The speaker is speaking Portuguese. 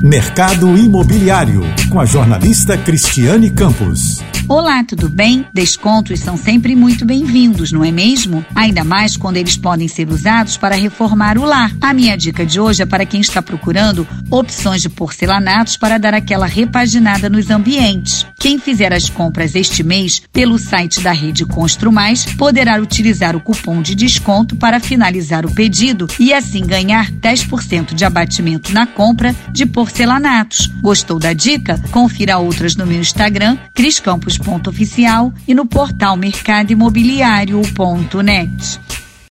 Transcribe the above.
Mercado Imobiliário, com a jornalista Cristiane Campos. Olá, tudo bem? Descontos são sempre muito bem-vindos, não é mesmo? Ainda mais quando eles podem ser usados para reformar o lar. A minha dica de hoje é para quem está procurando opções de porcelanatos para dar aquela repaginada nos ambientes. Quem fizer as compras este mês pelo site da Rede Constru Mais poderá utilizar o cupom de desconto para finalizar o pedido e assim ganhar 10% de abatimento na compra de porcelanatos. Gostou da dica? Confira outras no meu Instagram, criscampos.oficial, e no portal mercadoimobiliario.net.